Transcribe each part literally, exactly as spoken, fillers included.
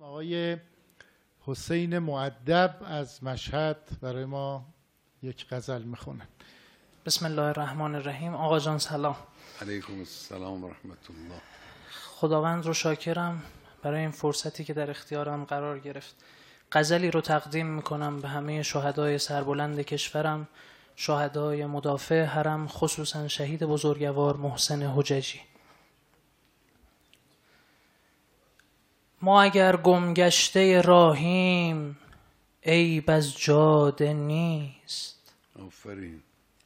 آقای حسین مؤدب از مشهد برای ما یک غزل میخونن. بسم الله الرحمن الرحیم. آقا جان سلام. علیکم السلام و رحمت الله. خداوند رو شاکرم برای این فرصتی که در اختیارم قرار گرفت. غزلی رو تقدیم میکنم به همه شهدای سربلند کشورم، شهدای مدافع حرم، خصوصا شهید بزرگوار محسن حججی. ما اگر گمگشته راهیم عیب از جاده نیست. آفرین.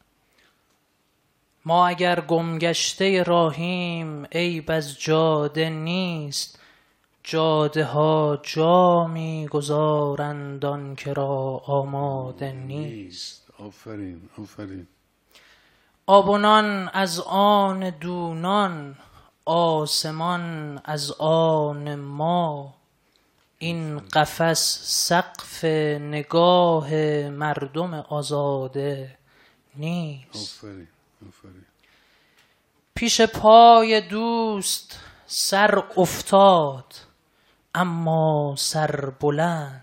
ما اگر گمگشته راهیم عیب از جاده نیست. جاده ها جا می گذارند آن که را آماده نیست. آفرین آفرین. آب و نان از آن دونان، آسمان از آن ما. این قفس سقف نگاه مردم آزاده نیست. آفرین آفرین. پیش پای دوست سر افتاد اما سر بلند.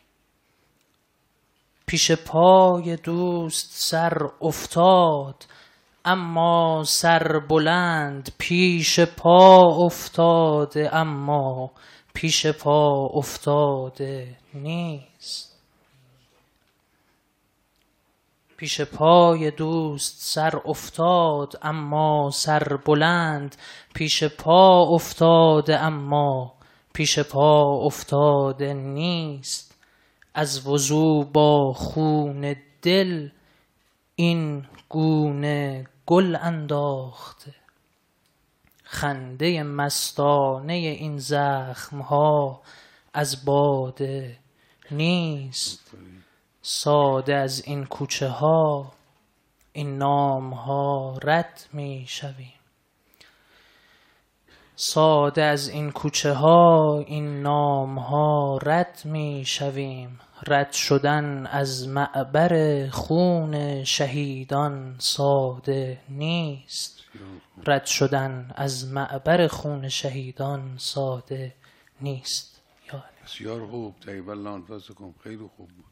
پیش پای دوست سر افتاد اما سر بلند. پیش پا افتاده اما پیش پا افتاده نیست. پیش پای دوست سر افتاد اما سر بلند. پیش پا افتاده اما پیش پا افتاده نیست. از وضو با خون دل این گونه گل انداخته. خنده مستانه این زخمها از باده نیست. ساده از این کوچه ها این نام ها رد می شویم. ساده از این کوچه ها این نام ها رد می شویم. رد شدن از معبر خون شهیدان ساده نیست. رد شدن از معبر خون شهیدان ساده نیست. بسیار خوب. طیب الله انفسکم. خیلی خوب بود.